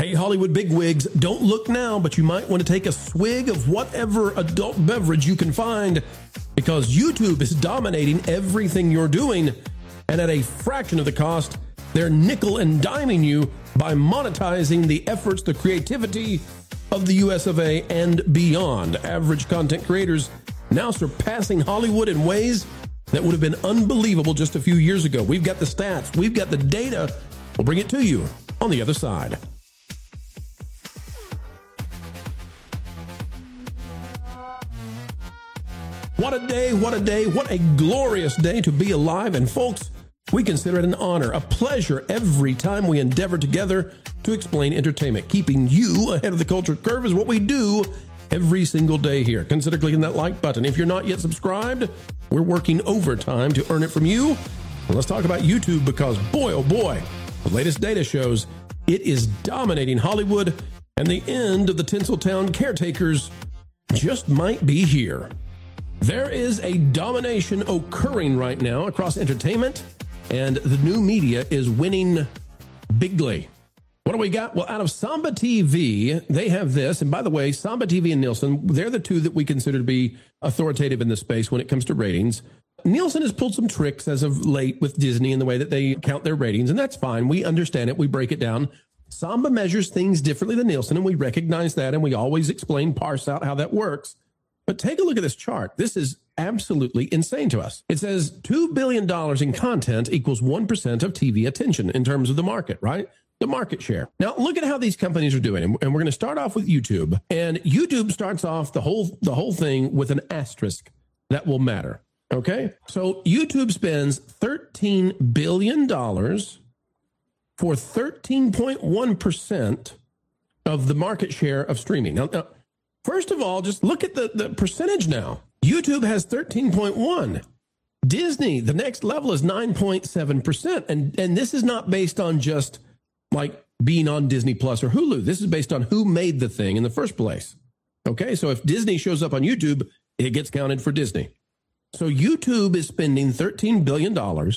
Hey, Hollywood bigwigs, don't look now, but you might want to take a swig of whatever adult beverage you can find, because YouTube is dominating everything you're doing, and at a fraction of the cost, they're nickel and diming you by monetizing the efforts, the creativity of the US of A and beyond. Average content creators now surpassing Hollywood in ways that would have been unbelievable just a few years ago. We've got the stats, we've got the data. We'll bring it to you on the other side. What a day, what a day, what a glorious day to be alive. And folks, we consider it an honor, a pleasure every time we endeavor together to explain entertainment. Keeping you ahead of the culture curve is what we do every single day here. Consider clicking that like button. If you're not yet subscribed, we're working overtime to earn it from you. Well, let's talk about YouTube, because boy, oh boy, the latest data shows it is dominating Hollywood, and the end of the Tinseltown caretakers just might be here. There is a domination occurring right now across entertainment, and the new media is winning bigly. What do we got? Well, out of Samba TV, they have this. And by the way, Samba TV and Nielsen, they're the two that we consider to be authoritative in this space when it comes to ratings. Nielsen has pulled some tricks as of late with Disney in the way that they count their ratings, and that's fine. We understand it. We break it down. Samba measures things differently than Nielsen, and we recognize that, and we always explain, parse out how that works. But take a look at this chart. This is absolutely insane to us. It says $2 billion in content equals 1% of TV attention in terms of the market, right? The market share. Now, look at how these companies are doing. And we're going to start off with YouTube. And YouTube starts off the whole thing with an asterisk that will matter. Okay? So YouTube spends $13 billion for 13.1% of the market share of streaming. Now, first of all, just look at the percentage now. YouTube has 13.1. Disney, the next level is 9.7%. And this is not based on just like being on Disney Plus or Hulu. This is based on who made the thing in the first place. Okay, so if Disney shows up on YouTube, it gets counted for Disney. So YouTube is spending $13 billion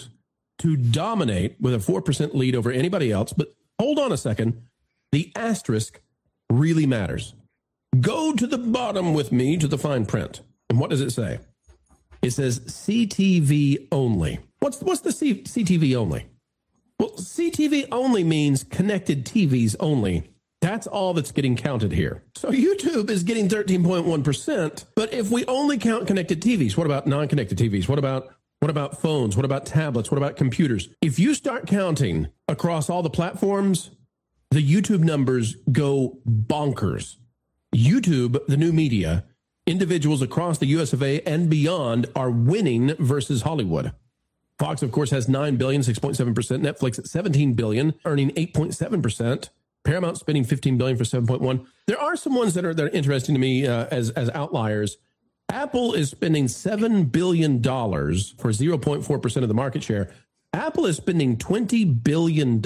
to dominate with a 4% lead over anybody else. But hold on a second. The asterisk really matters. Go to the bottom with me to the fine print. And what does it say? It says CTV only. What's the CTV only? Well, CTV only means connected TVs only. That's all that's getting counted here. So YouTube is getting 13.1%, but if we only count connected TVs, what about non-connected TVs? What about phones? What about tablets? What about computers? If you start counting across all the platforms, the YouTube numbers go bonkers. YouTube, the new media, individuals across the US of A and beyond are winning versus Hollywood. Fox, of course, has $9 billion, 6.7%. Netflix at $17 billion, earning 8.7%. Paramount spending $15 billion for 7.1%. There are some ones that are interesting to me as outliers. Apple is spending $7 billion for 0.4% of the market share. Apple is spending $20 billion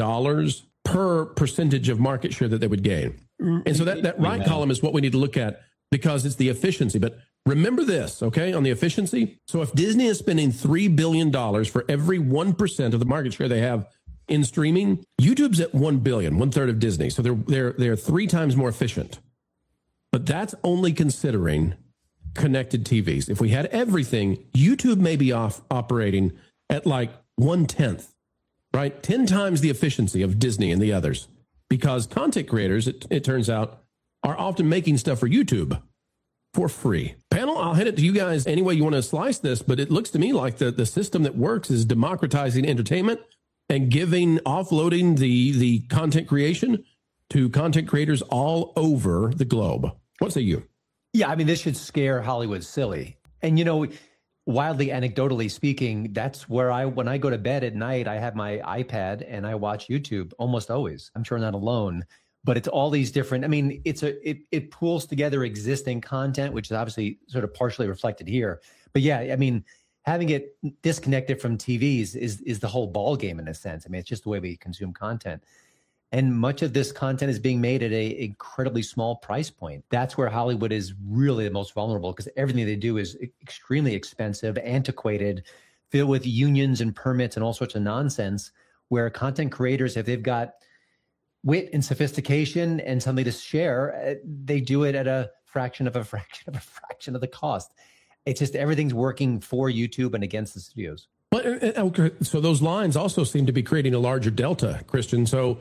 per percentage of market share that they would gain. And so that right column is what we need to look at, because it's the efficiency. But remember this, okay, on the efficiency. So if Disney is spending $3 billion for every 1% of the market share they have in streaming, YouTube's at $1 billion, one third of Disney. So they're 3 times more efficient. But that's only considering connected TVs. If we had everything, YouTube may be operating at like 1/10, right? 10 times the efficiency of Disney and the others, because content creators, it turns out, are often making stuff for YouTube for free. Panel, I'll hit it to you guys any way you want to slice this, but it looks to me like the system that works is democratizing entertainment and offloading the content creation to content creators all over the globe. What say you? Yeah, I mean, this should scare Hollywood silly. And, wildly anecdotally speaking, that's where when I go to bed at night, I have my iPad and I watch YouTube almost always. I'm sure I'm not alone. But it's all these different, I mean, it pulls together existing content, which is obviously sort of partially reflected here. But yeah, I mean, having it disconnected from TVs is the whole ball game in a sense. I mean, it's just the way we consume content. And much of this content is being made at an incredibly small price point. That's where Hollywood is really the most vulnerable, because everything they do is extremely expensive, antiquated, filled with unions and permits and all sorts of nonsense, where content creators, if they've got wit and sophistication and something to share, they do it at a fraction of the cost. It's just everything's working for YouTube and against the studios. But so those lines also seem to be creating a larger delta, Christian. So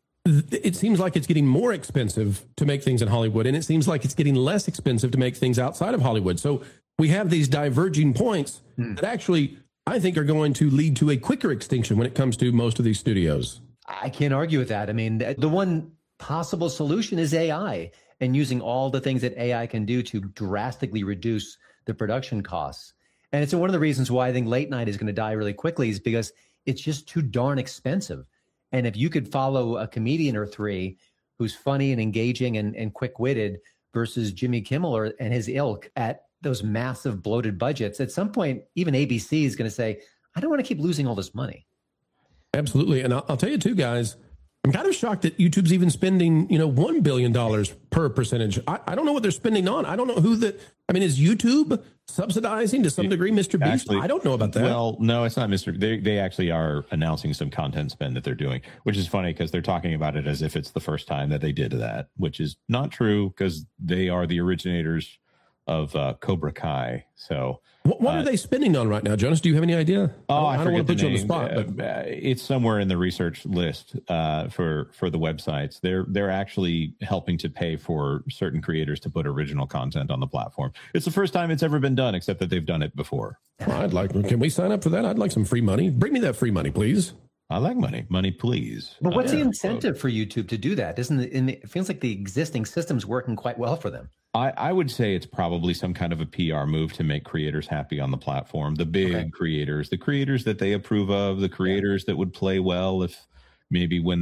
it seems like it's getting more expensive to make things in Hollywood, and it seems like it's getting less expensive to make things outside of Hollywood. So we have these diverging points that actually, I think, are going to lead to a quicker extinction when it comes to most of these studios. I can't argue with that. I mean, the one possible solution is AI and using all the things that AI can do to drastically reduce the production costs. And it's one of the reasons why I think late night is going to die really quickly, is because it's just too darn expensive. And if you could follow a comedian or three who's funny and engaging and quick-witted versus Jimmy Kimmel and his ilk at those massive bloated budgets, at some point, even ABC is going to say, I don't want to keep losing all this money. Absolutely. And I'll tell you too, guys, I'm kind of shocked that YouTube's even spending, $1 billion per percentage. I don't know what they're spending on. I don't know is YouTube subsidizing to some degree Mr. Beast? Actually, I don't know about that. Well, no, it's not Mr. They actually are announcing some content spend that they're doing, which is funny because they're talking about it as if it's the first time that they did that, which is not true because they are the originators of Cobra Kai. So what are they spending on right now, Jonas? Do you have any idea? I don't want to put you on the spot. But it's somewhere in the research list for the websites. They're actually helping to pay for certain creators to put original content on the platform. It's the first time it's ever been done, except that they've done it before. Can we sign up for that? I'd like some free money. Bring me that free money, please. I like money, please. But what's the incentive for YouTube to do that? It feels like the existing system's working quite well for them. I would say it's probably some kind of a PR move to make creators happy on the platform. The big creators, the creators that they approve of, the creators that would play well if maybe when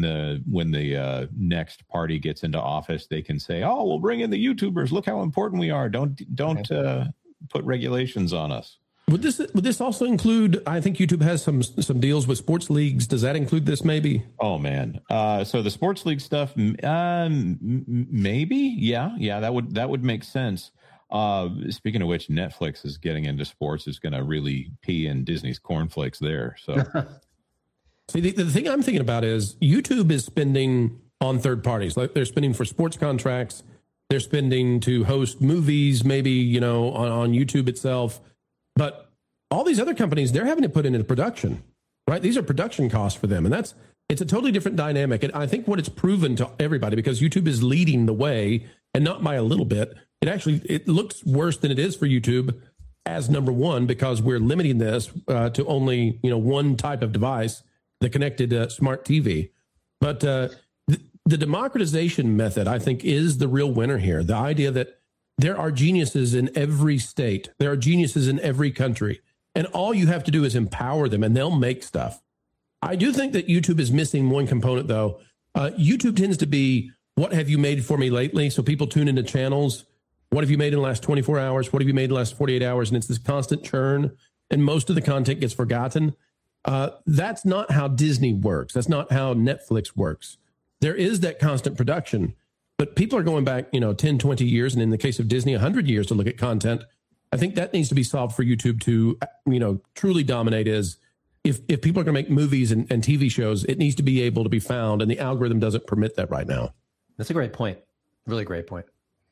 the next party gets into office, they can say, "Oh, we'll bring in the YouTubers. Look how important we are. Don't put regulations on us." Would this also include? I think YouTube has some deals with sports leagues. Does that include this? Maybe. Oh man. So the sports league stuff, maybe. Yeah. That would make sense. Speaking of which, Netflix is getting into sports. Is going to really pee in Disney's cornflakes there. So, see, the thing I'm thinking about is YouTube is spending on third parties. Like they're spending for sports contracts. They're spending to host movies, maybe on YouTube itself. But all these other companies, they're having to put into production, right? These are production costs for them. And it's a totally different dynamic. And I think what it's proven to everybody, because YouTube is leading the way and not by a little bit, it looks worse than it is for YouTube as number one, because we're limiting this to only, one type of device, the connected smart TV. But the democratization method, I think, is the real winner here. The idea that there are geniuses in every state. There are geniuses in every country. And all you have to do is empower them and they'll make stuff. I do think that YouTube is missing one component, though. YouTube tends to be, what have you made for me lately? So people tune into channels. What have you made in the last 24 hours? What have you made in the last 48 hours? And it's this constant churn. And most of the content gets forgotten. That's not how Disney works. That's not how Netflix works. There is that constant production. But people are going back, 10, 20 years, and in the case of Disney, 100 years to look at content. I think that needs to be solved for YouTube to, truly dominate. Is if people are going to make movies and TV shows, it needs to be able to be found, and the algorithm doesn't permit that right now. That's a great point. Really great point.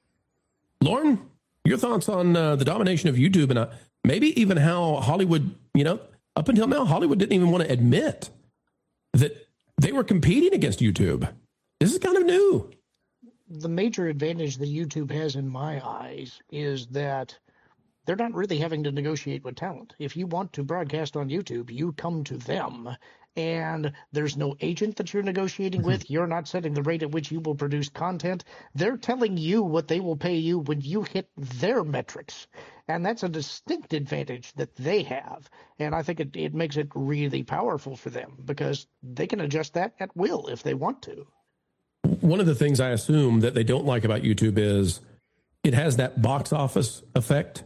Lauren, your thoughts on the domination of YouTube and maybe even how Hollywood, up until now, Hollywood didn't even want to admit that they were competing against YouTube. This is kind of new. The major advantage that YouTube has in my eyes is that they're not really having to negotiate with talent. If you want to broadcast on YouTube, you come to them, and there's no agent that you're negotiating with. You're not setting the rate at which you will produce content. They're telling you what they will pay you when you hit their metrics, and that's a distinct advantage that they have. And I think it makes it really powerful for them because they can adjust that at will if they want to. One of the things I assume that they don't like about YouTube is it has that box office effect.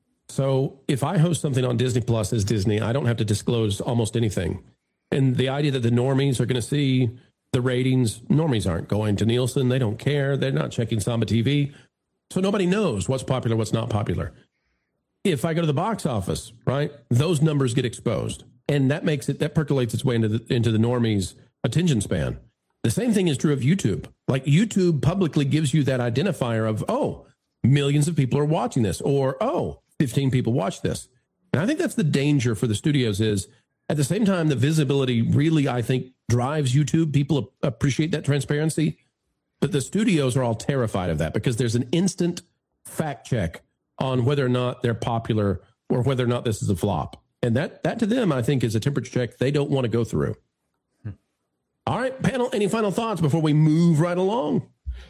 So if I host something on Disney Plus as Disney, I don't have to disclose almost anything. And the idea that the normies are going to see the ratings, normies aren't going to Nielsen. They don't care. They're not checking Samba TV. So nobody knows what's popular, what's not popular. If I go to the box office, right, those numbers get exposed. And that percolates its way into the normies' attention span. The same thing is true of YouTube. Like YouTube publicly gives you that identifier of, oh, millions of people are watching this, or, oh, 15 people watch this. And I think that's the danger for the studios is at the same time, the visibility really, I think, drives YouTube. People appreciate that transparency, but the studios are all terrified of that because there's an instant fact check on whether or not they're popular or whether or not this is a flop. And that to them, I think, is a temperature check they don't want to go through. All right, panel, any final thoughts before we move right along?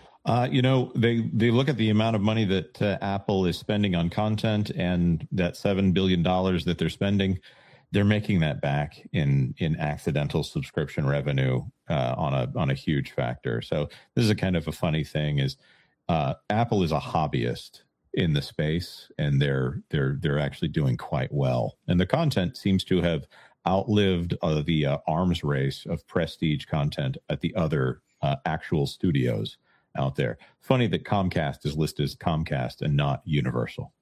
They look at the amount of money that Apple is spending on content and that $7 billion that they're spending. They're making that back in accidental subscription revenue on a huge factor. So this is a kind of a funny thing is Apple is a hobbyist in the space, and they're actually doing quite well. And the content seems to have outlived the arms race of prestige content at the other actual studios out there. Funny that Comcast is listed as Comcast and not Universal.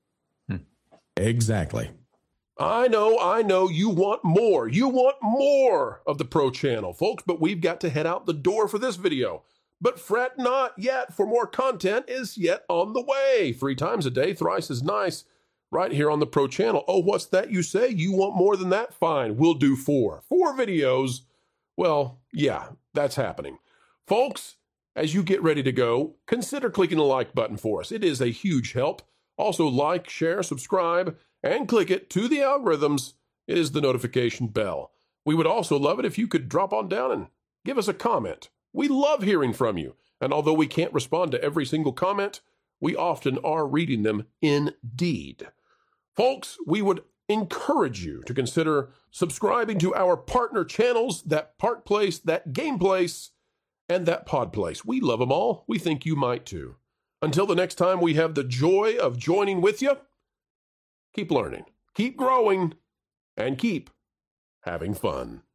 Exactly. I know you want more. You want more of the Pro Channel, folks, but we've got to head out the door for this video. But fret not yet, for more content is yet on the way. 3 times a day, thrice as nice, right here on the Pro Channel. Oh, what's that you say? You want more than that? Fine, we'll do 4. 4 videos. Well, yeah, that's happening. Folks, as you get ready to go, consider clicking the like button for us. It is a huge help. Also, like, share, subscribe, and click it to the algorithms is the notification bell. We would also love it if you could drop on down and give us a comment. We love hearing from you, and although we can't respond to every single comment, we often are reading them indeed. Folks, we would encourage you to consider subscribing to our partner channels, that Park Place, that Game Place, and that Pod Place. We love them all. We think you might too. Until the next time we have the joy of joining with you, keep learning, keep growing, and keep having fun.